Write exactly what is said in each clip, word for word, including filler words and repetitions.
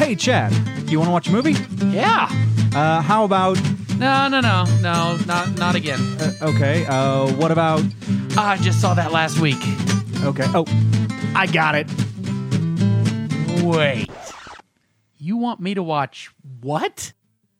Hey, Chad, you want to watch a movie? Yeah. Uh, how about... No, no, no, no, not not again. Uh, okay, uh, what about... I just saw that last week. Okay, oh, I got it. Wait. You want me to watch what?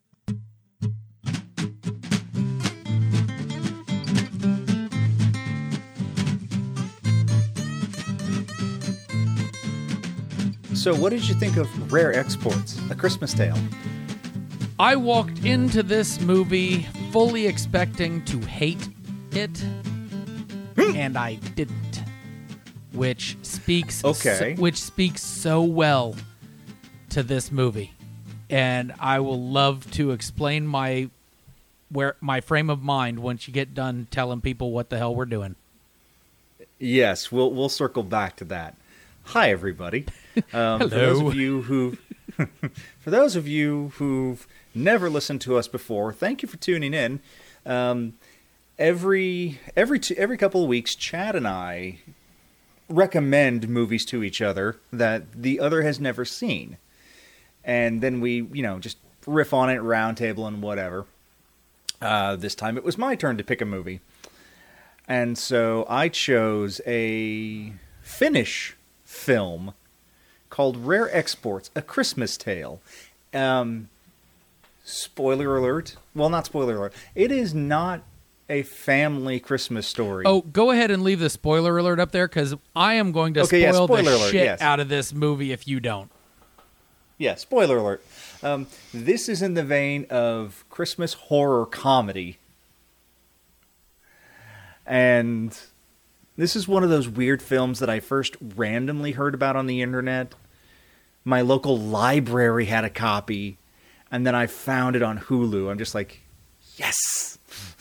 So what did you think of Rare Exports, A Christmas Tale? I walked into this movie fully expecting to hate it, and I didn't. Which speaks Okay. so, which speaks so well to this movie. And I will love to explain my where my frame of mind once you get done telling people what the hell we're doing. Yes, we'll we'll circle back to that. Hi, everybody. Um, Hello. For those of you who, for those of you who've never listened to us before, thank you for tuning in. Um, every every two, every couple of weeks, Chad and I recommend movies to each other that the other has never seen, and then we, you know, just riff on it, round table, and whatever. Uh, this time, it was my turn to pick a movie, and so I chose a Finnish film called Rare Exports, A Christmas Tale. Um, spoiler alert. Well, not spoiler alert. It is not a family Christmas story. Oh, go ahead and leave the spoiler alert up there, because I am going to Okay, yeah, spoil spoiler the alert, shit yes. out of this movie if you don't. Yeah, spoiler alert. Um, this is in the vein of Christmas horror comedy. And this is one of those weird films that I first randomly heard about on the internet. My local library had a copy, and then I found it on Hulu. I'm just like, yes.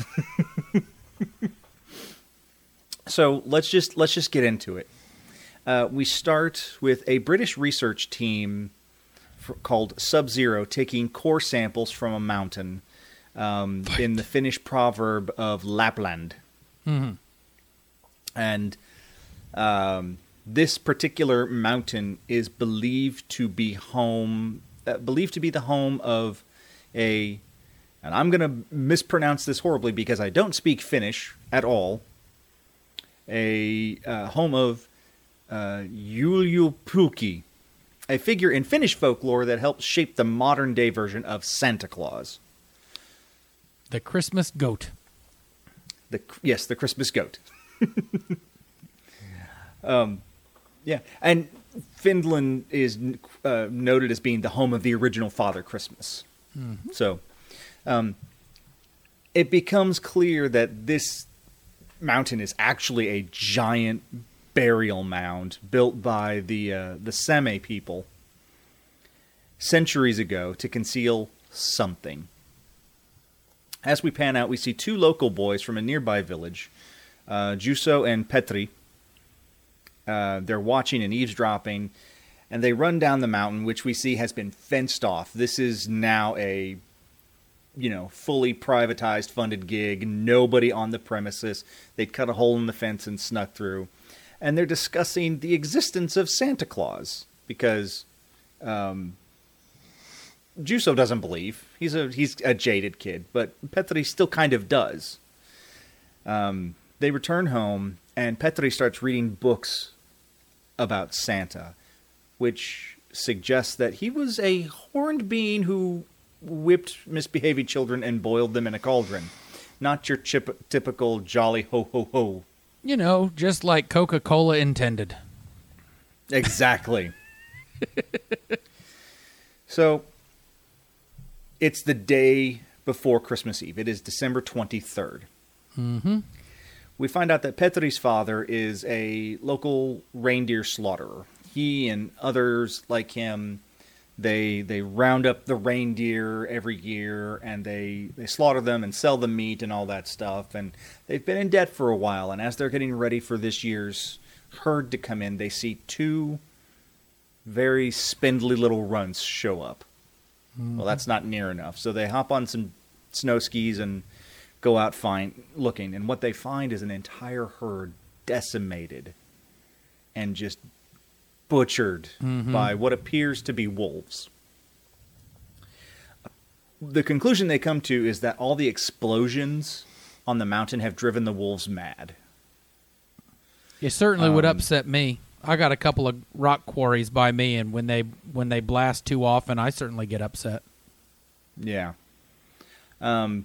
So let's just let's just get into it. Uh, we start with a British research team for, called Sub-Zero taking core samples from a mountain um, in the Finnish proverb of Lapland. Mm-hmm. And um, this particular mountain is believed to be home, uh, believed to be the home of a, and I'm going to mispronounce this horribly because I don't speak Finnish at all, a uh, home of uh, Joulupukki, a figure in Finnish folklore that helps shape the modern-day version of Santa Claus. The Christmas goat. The yes, the Christmas goat. um, yeah, and Finland is uh, noted as being the home of the original Father Christmas. Mm-hmm. So, um, it becomes clear that this mountain is actually a giant burial mound built by the uh, the Sami people centuries ago to conceal something. As we pan out, we see two local boys from a nearby village, uh, Juuso and Petri. Uh, they're watching and eavesdropping, and they run down the mountain, which we see has been fenced off. This is now a, you know, fully privatized, funded gig. Nobody on the premises. They cut a hole in the fence and snuck through. And they're discussing the existence of Santa Claus, because um, Juuso doesn't believe. He's a he's a jaded kid, but Petri still kind of does. Um, they return home, and Petri starts reading books about Santa, which suggests that he was a horned being who whipped misbehaving children and boiled them in a cauldron. Not your chip- typical jolly ho-ho-ho. You know, just like Coca-Cola intended. Exactly. So, it's the day before Christmas Eve. It is December twenty-third. Mm-hmm. We find out that Petri's father is a local reindeer slaughterer. He and others like him, they they round up the reindeer every year, and they, they slaughter them and sell the meat and all that stuff. And they've been in debt for a while, and as they're getting ready for this year's herd to come in, they see two very spindly little runts show up. Mm-hmm. Well, that's not near enough. So they hop on some snow skis and go out find, looking. And what they find is an entire herd decimated and just butchered mm-hmm. by what appears to be wolves. the conclusion they come to is that all the explosions on the mountain have driven the wolves mad. It certainly would Um, upset me. I got a couple of rock quarries by me, and when they when they blast too often, I certainly get upset. Yeah. Um,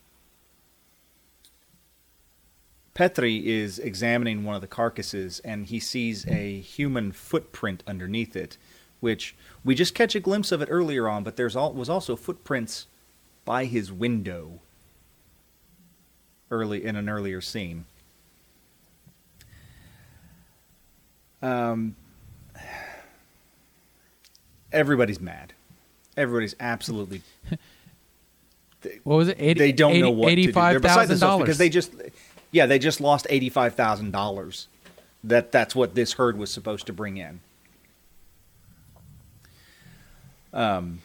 Petri is examining one of the carcasses, and he sees a human footprint underneath it, which we just catch a glimpse of it earlier on, but there's all, was also footprints by his window early in an earlier scene. Um, everybody's mad. Everybody's absolutely. What was it? eighty, They don't eighty, know what to do. They're beside themselves eighty-five thousand dollars. because they just, yeah, they just lost eighty-five thousand dollars. That that's what this herd was supposed to bring in. Um.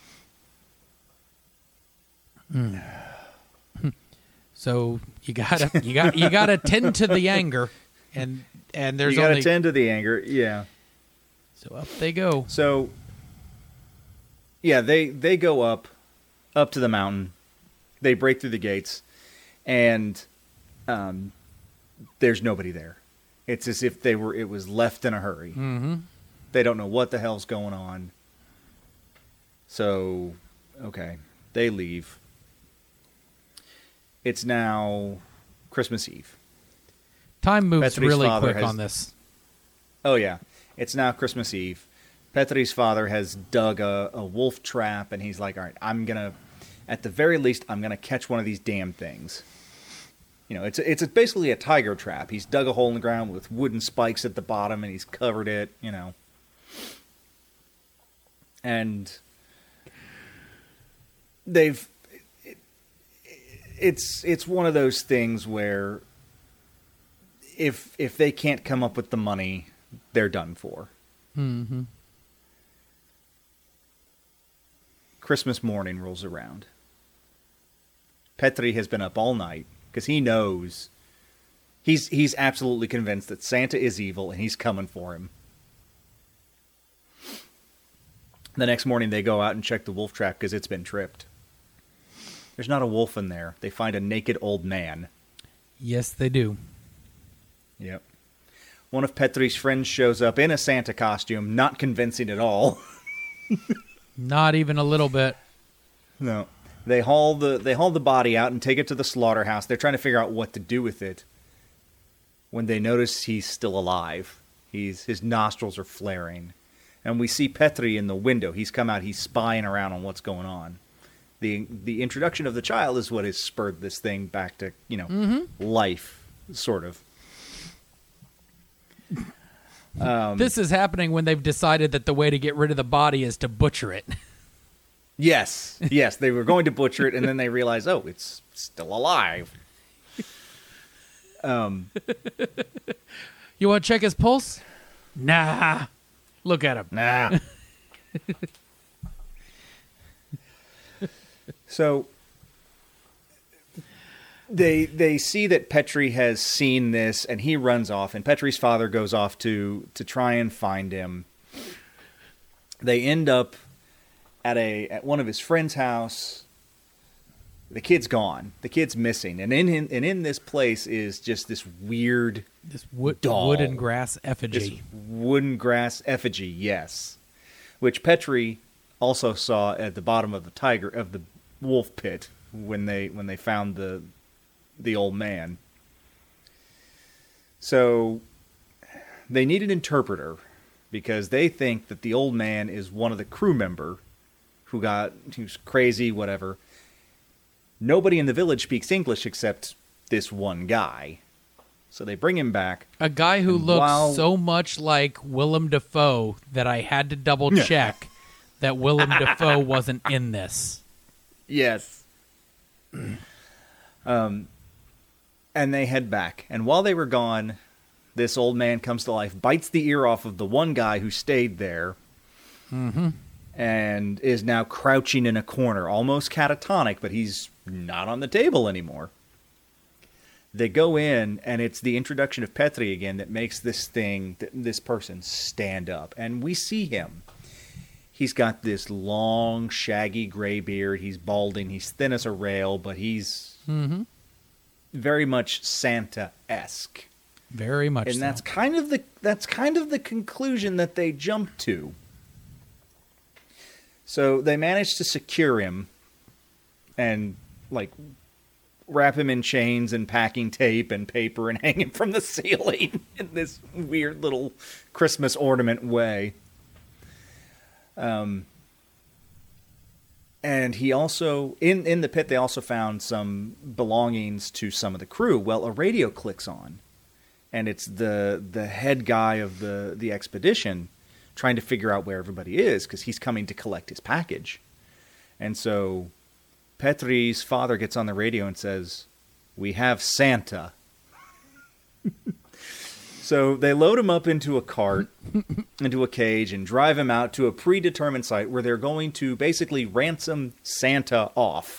So you gotta you got you gotta tend to the anger, and and there's you got to only tend to the anger, yeah. so up they go. So, yeah, they they go up, up to the mountain. They break through the gates, and um, there's nobody there. It's as if they were. It was left in a hurry. Mm-hmm. They don't know what the hell's going on. So, okay, they leave. It's now Christmas Eve. Time moves Petri's really father quick has- on this. Oh, yeah. It's now Christmas Eve. Petri's father has dug a, a wolf trap, and he's like, all right, I'm going to, at the very least, I'm going to catch one of these damn things. You know, it's it's a, basically a tiger trap. He's dug a hole in the ground with wooden spikes at the bottom, and he's covered it, you know. And they've... It, it's it's one of those things where if if they can't come up with the money, they're done for. Mm-hmm. Christmas morning rolls around. Petri has been up all night because he knows he's he's absolutely convinced that Santa is evil and he's coming for him. The next morning they go out and check the wolf trap because it's been tripped. There's not a wolf in there. They find a naked old man. Yes, they do. Yep. One of Petri's friends shows up in a Santa costume, not convincing at all. Not even a little bit. No. They haul the they haul the body out and take it to the slaughterhouse. They're trying to figure out what to do with it. When they notice he's still alive. He's his nostrils are flaring. And we see Petri in the window. He's come out, he's spying around on what's going on. The the introduction of the child is what has spurred this thing back to, you know, Mm-hmm. life, sort of. Um, This is happening when they've decided that the way to get rid of the body is to butcher it. Yes, yes, they were going to butcher it, and then they realized, oh, it's still alive. Um, You want to check his pulse? Nah. Look at him. nah. So they they see that Petri has seen this, and he runs off, and Petri's father goes off to to try and find him. They end up at a at one of his friend's house. The kid's gone. The kid's missing, and in, in and in this place is just this weird This wood, Doll. wood and grass this effigy. wooden grass effigy. Yes, which Petri also saw at the bottom of the tiger of the wolf pit when they when they found the the old man. So they need an interpreter because they think that the old man is one of the crew member who got who's crazy, whatever. Nobody in the village speaks English except this one guy. So they bring him back. A guy who And looks while- so much like Willem Dafoe that I had to double check that Willem Dafoe wasn't in this. Yes. um, and they head back. And while they were gone, this old man comes to life, bites the ear off of the one guy who stayed there, Mm-hmm. and is now crouching in a corner, almost catatonic, but he's not on the table anymore. They go in, and it's the introduction of Petri again that makes this thing, th- this person, stand up. And we see him. He's got this long, shaggy gray beard. He's balding. He's thin as a rail, but he's Mm-hmm. very much Santa-esque. Very much And so. that's kind of the that's kind of the conclusion that they jump to. So they managed to secure him and like wrap him in chains and packing tape and paper and hang him from the ceiling in this weird little Christmas ornament way. Um, and he also, in, in the pit, they also found some belongings to some of the crew. Well, a radio clicks on, and it's the the head guy of the, the expedition trying to figure out where everybody is because he's coming to collect his package. And so Petri's father gets on the radio and says, "We have Santa." So they load him up into a cart, into a cage, and drive him out to a predetermined site where they're going to basically ransom Santa off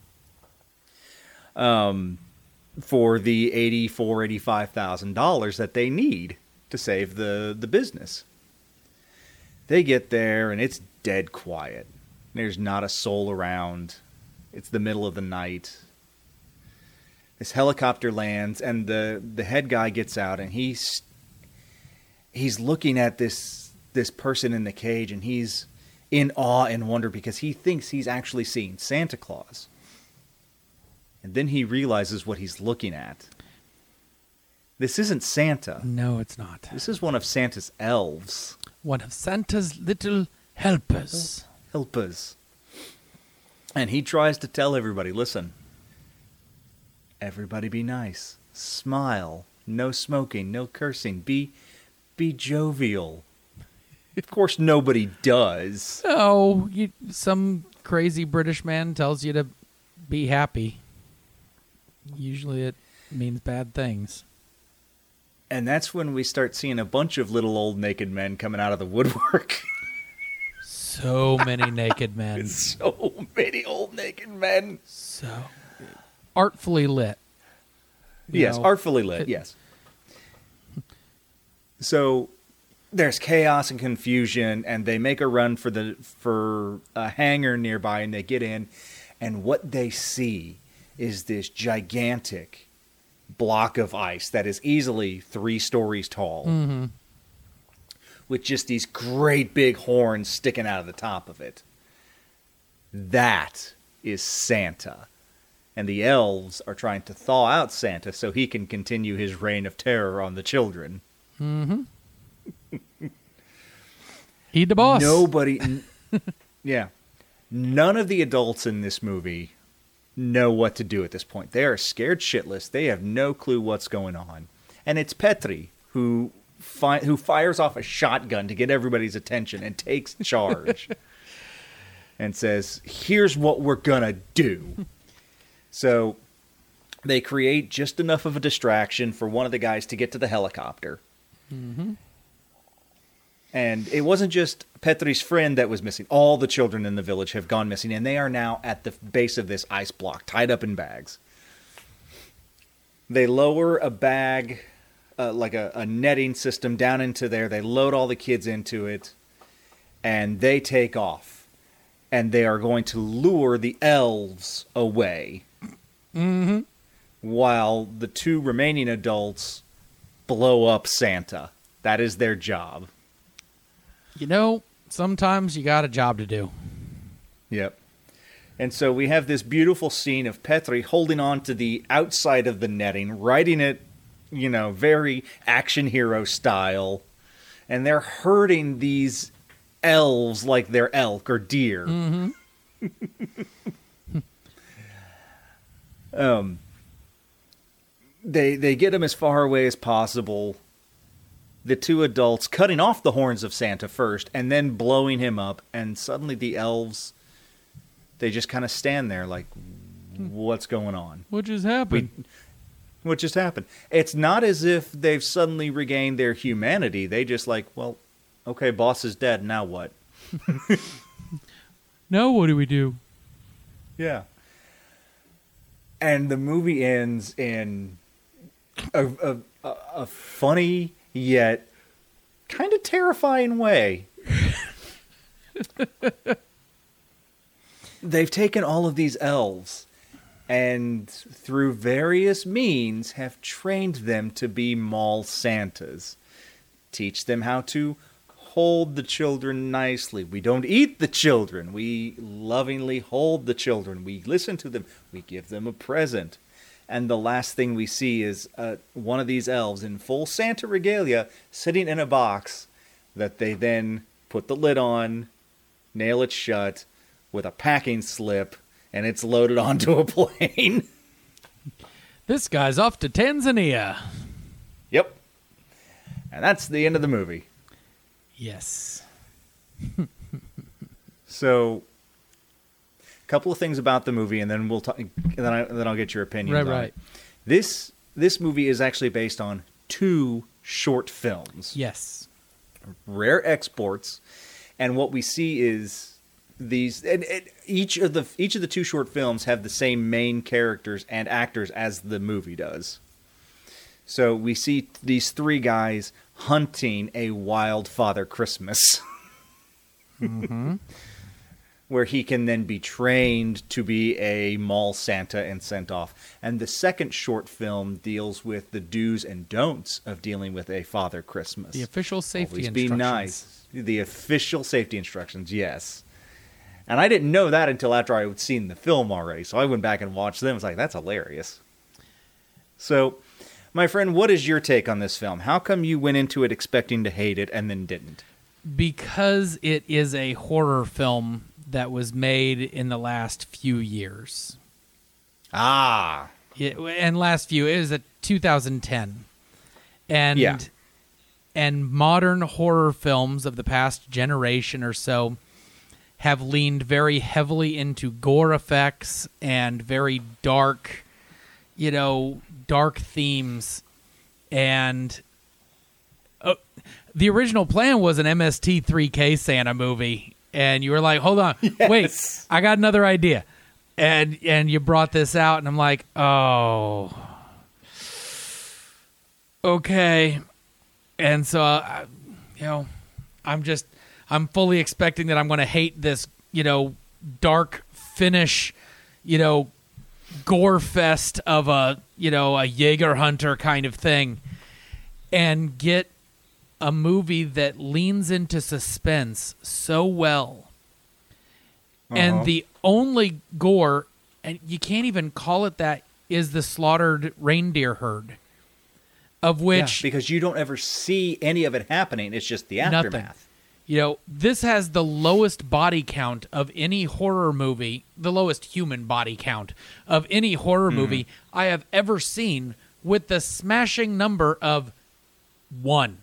um, for the eighty-four thousand dollars, eighty-five thousand dollars that they need to save the, the business. They get there, and it's dead quiet. There's not a soul around. It's the middle of the night. This helicopter lands, and the, the head guy gets out, and he's he's looking at this this person in the cage, and he's in awe and wonder because he thinks he's actually seeing Santa Claus. And then he realizes what he's looking at. This isn't Santa. No, it's not. This is one of Santa's elves. One of Santa's little helpers. Helpers. And he tries to tell everybody, listen, everybody be nice. Smile. No smoking. No cursing. Be be jovial. Of course, nobody does. Oh, you, some crazy British man tells you to be happy. Usually it means bad things. And that's when we start seeing a bunch of little old naked men coming out of the woodwork. So many naked men. So many old naked men. So artfully lit. You Yes, know, artfully lit, it- yes. So there's chaos and confusion, and they make a run for the for a hangar nearby, and they get in, and what they see is this gigantic block of ice that is easily three stories tall, Mm-hmm. with just these great big horns sticking out of the top of it. That is Santa. And the elves are trying to thaw out Santa so he can continue his reign of terror on the children. Mm-hmm. He the boss. Nobody, n- yeah, none of the adults in this movie know what to do at this point. They are scared shitless. They have no clue what's going on. And it's Petri who fi- who fires off a shotgun to get everybody's attention and takes charge and says, "Here's what we're gonna do." So they create just enough of a distraction for one of the guys to get to the helicopter. Mm-hmm. And it wasn't just Petri's friend that was missing. All the children in the village have gone missing, and they are now at the base of this ice block, tied up in bags. They lower a bag, uh, like a, a netting system, down into there. They load all the kids into it, and they take off. And they are going to lure the elves away, Mm-hmm. while the two remaining adults blow up Santa. That is their job. You know, sometimes you got a job to do. Yep. And so we have this beautiful scene of Petri holding on to the outside of the netting, riding it, you know, very action hero style. And they're herding these elves like they're elk or deer. Mm-hmm. um, they they get him as far away as possible. The two adults cutting off the horns of Santa first and then blowing him up, and suddenly the elves, they just kind of stand there like, what's going on? What just happened? We, what just happened? It's not as if they've suddenly regained their humanity. They just like, well, okay, boss is dead, now what? Now what do we do? Yeah. And the movie ends in a, a, a, a funny yet kind of terrifying way. They've taken all of these elves and through various means have trained them to be mall Santas. Teach them how to hold the children nicely. We don't eat the children. We lovingly hold the children. We listen to them. We give them a present. And the last thing we see is uh, one of these elves in full Santa regalia sitting in a box that they then put the lid on, nail it shut with a packing slip, and it's loaded onto a plane. This guy's off to Tanzania. Yep. And that's the end of the movie. Yes. So, a couple of things about the movie, and then we'll talk. Then, I, then I'll get your opinion. Right, on right. It. This this movie is actually based on two short films. Yes. Rare exports, and what we see is these. And, and each of the each of the two short films have the same main characters and actors as the movie does. So we see these three guys hunting a wild Father Christmas. Mm-hmm. Where he can then be trained to be a mall Santa and sent off. And the second short film deals with the do's and don'ts of dealing with a Father Christmas. The official safety Always instructions. be nice. The official safety instructions, yes. And I didn't know that until after I had seen the film already. So I went back and watched them. I was like, that's hilarious. So, my friend, what is your take on this film? How come you went into it expecting to hate it and then didn't? Because it is a horror film that was made in the last few years. Ah. It, and last few, it was a two thousand ten. And, Yeah. and modern horror films of the past generation or so have leaned very heavily into gore effects and very dark, you know, dark themes. And uh, the original plan was an M S T three K Santa movie. And you were like, hold on, Yes. wait, I got another idea. And and you brought this out, and I'm like, oh, okay. And so, uh, you know, I'm just, I'm fully expecting that I'm going to hate this, you know, dark Finnish, you know, gore fest of a, you know, a Jaeger hunter kind of thing, and get a movie that leans into suspense so well. Uh-huh. And the only gore, and you can't even call it that, is the slaughtered reindeer herd, of which Yeah, because you don't ever see any of it happening. It's just the aftermath. nothing. You know, this has the lowest body count of any horror movie, the lowest human body count of any horror movie I have ever seen, with the smashing number of one.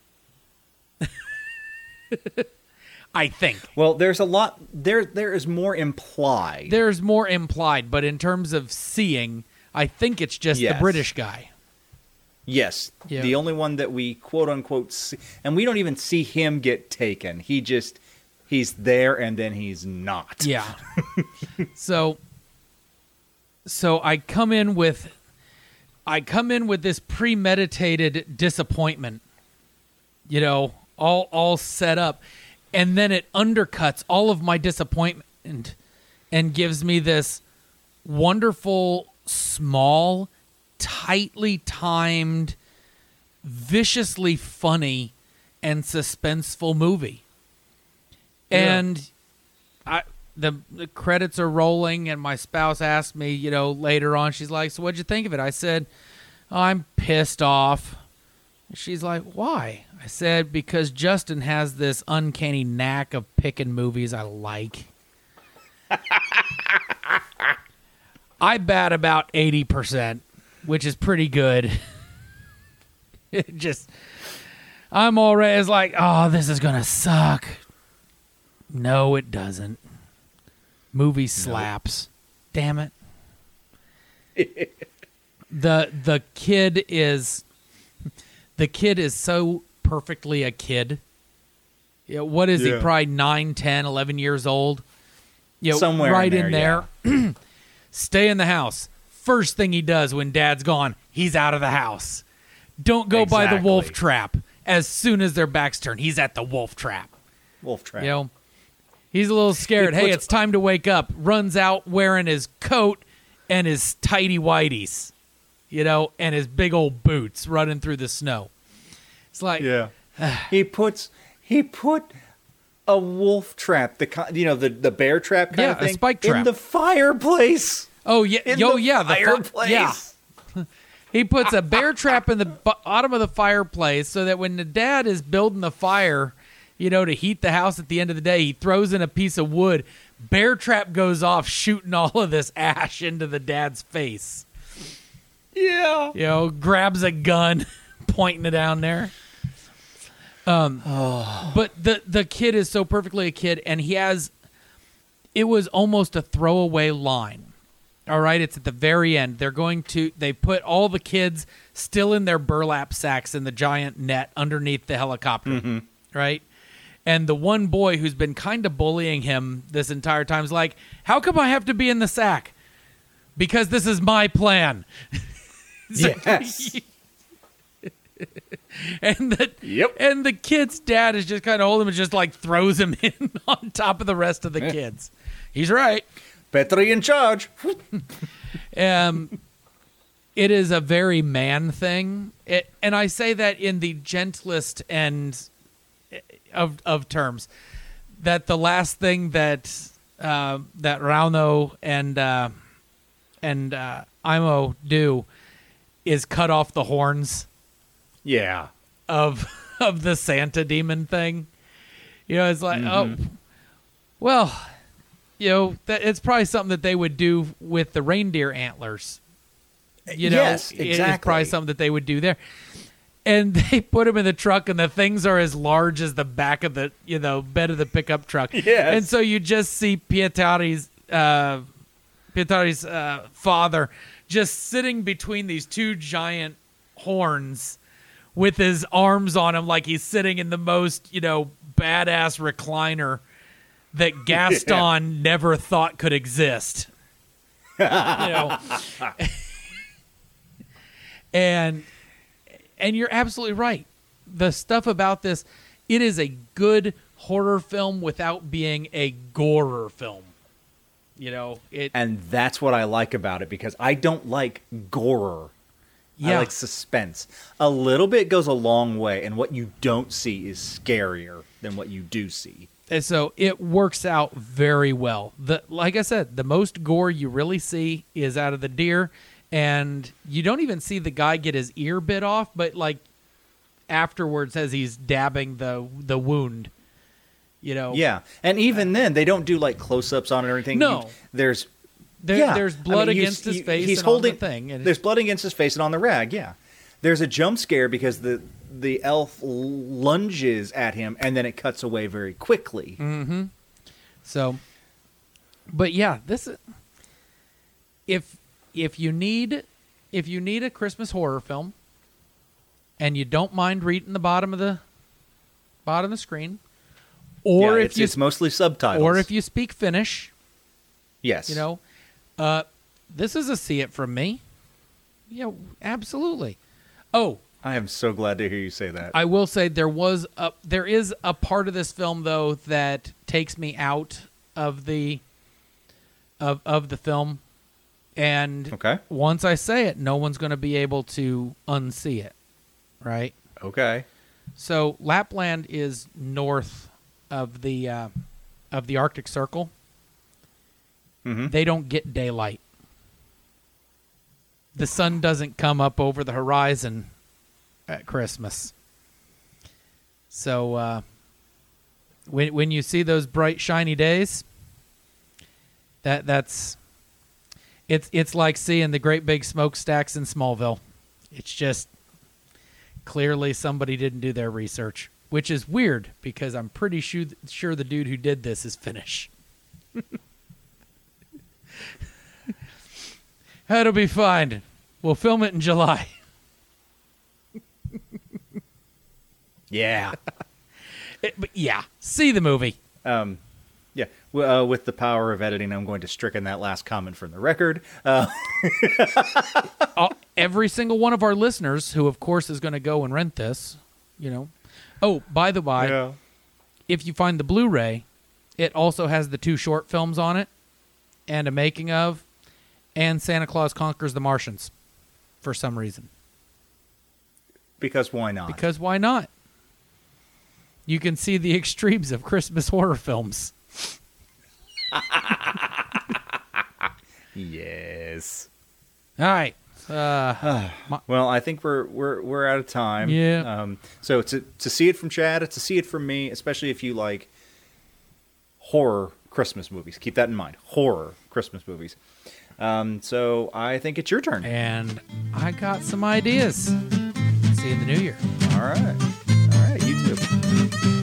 I think. Well, there's a lot there. There is more implied. There's more implied, but in terms of seeing, I think it's just Yes. the British guy. Yes, Yeah. the only one that we quote unquote see, and we don't even see him get taken. He just he's there and then he's not. Yeah. so so I come in with I come in with this premeditated disappointment. You know, all all set up, and then it undercuts all of my disappointment and gives me this wonderful, small, tightly timed, viciously funny and suspenseful movie. Yeah. And I the the credits are rolling, and my spouse asked me, you know, later on, she's like, so what'd you think of it? I said, oh, I'm pissed off. She's like, why? I said, because Justin has this uncanny knack of picking movies I like. I bat about eighty percent, which is pretty good. It just, I'm already, it's like, oh, this is going to suck. No, it doesn't. Movie slaps. Damn it. the the kid is the kid is so perfectly a kid. You know, what is Yeah. he? Probably nine, ten, eleven years old. You know, Somewhere right in in there, there. Stay in the house. First thing he does when dad's gone, he's out of the house. Don't go by the wolf Exactly. trap. As soon as their backs turn, he's at the wolf trap. Wolf trap. You know, He's a little scared. He Hey, puts- it's time to wake up. Runs out wearing his coat and his tighty whities, you know, and his big old boots running through the snow. It's like, Yeah. he puts he put a wolf trap, the ki- you know the the bear trap kind Yeah, of a thing, spike in trap. the fireplace. oh yeah, In yo the yeah, the fi- fireplace. yeah. He puts a bear trap in the bottom of the fireplace so that when the dad is building the fire, you know, to heat the house at the end of the day, he throws in a piece of wood. Bear trap goes off, shooting all of this ash into the dad's face. Yeah. You know, grabs a gun, pointing it down there. Um, but the the kid is so perfectly a kid, and he has. It was almost a throwaway line. All right, it's at the very end. They're going to. They put all the kids still in their burlap sacks in the giant net underneath the helicopter. Right. And the one boy who's been kind of bullying him this entire time is like, "How come I have to be in the sack? Because this is my plan." Yes. And the Yep. and the kid's dad is just kind of holding him and just like throws him in on top of the rest of the kids. He's right. Petri in charge. Um, it is a very man thing, it, and I say that in the gentlest and of of terms. That the last thing that uh, that Rauno and uh, and uh, Imo do is cut off the horns Yeah. of of the Santa demon thing. You know, it's like, oh, well, you know, that it's probably something that they would do with the reindeer antlers. You know, Yes, it- it's probably exactly. something that they would do there. And they put him in the truck, and the things are as large as the back of the, you know, bed of the pickup truck. Yes. And so you just see Pietari's, uh, Pietari's uh, father just sitting between these two giant horns with his arms on him like he's sitting in the most, you know, badass recliner that Gaston never thought could exist. You know. and and you're absolutely right. The stuff about this, it is a good horror film without being a gorer film. You know, it And that's what I like about it, because I don't like gore. yeah. I like suspense. A little bit goes a long way, and what you don't see is scarier than what you do see. And so it works out very well. The like I said, the most gore you really see is out of the deer, and you don't even see the guy get his ear bit off, but like afterwards as he's dabbing the the wound. You know. Yeah, and even then, they don't do like close-ups on it or anything. No. You- there's There, yeah. there's I blood mean, you- against his you- face He's and holding on the thing. And there's blood against his face and on the rag. Yeah, there's a jump scare because the the elf lunges at him, and then it cuts away very quickly. Mm. So, but yeah, this is if if you need if you need a Christmas horror film, and you don't mind reading the bottom of the bottom of the screen, or Yeah, if it's, you it's mostly subtitles, or if you speak Finnish, yes, you know, uh, this is a see it from me. Yeah, absolutely. Oh, I am so glad to hear you say that. I will say there was a there is a part of this film though that takes me out of the of of the film, and Okay. once I say it, no one's going to be able to unsee it, right? Okay. So Lapland is north of the uh, of the Arctic Circle. Mm-hmm. They don't get daylight. The sun doesn't come up over the horizon at Christmas. So uh, when when you see those bright shiny days, that that's it's it's like seeing the great big smokestacks in Smallville. It's just clearly somebody didn't do their research, which is weird because I'm pretty sure sure the dude who did this is Finnish. That'll be fine. We'll film it in July. Yeah. It- but yeah, see the movie. Um, yeah. W- Uh, with the power of editing, I'm going to stricken that last comment from the record. Uh, All, every single one of our listeners, who of course is going to go and rent this, you know. Oh, by the way, yeah. if you find the Blu-ray, It also has the two short films on it, and a making of, and Santa Claus Conquers the Martians, for some reason. Because why not? Because why not? You can see the extremes of Christmas horror films. Yes. All right. Uh, Well, I think we're we're we're out of time. Yeah. Um, so to to see it from Chad, to see it from me, especially if you like horror Christmas movies. Keep that in mind. Horror Christmas movies. Um, so I think it's your turn. and I got some ideas. See you in the new year. All right. All right. You too.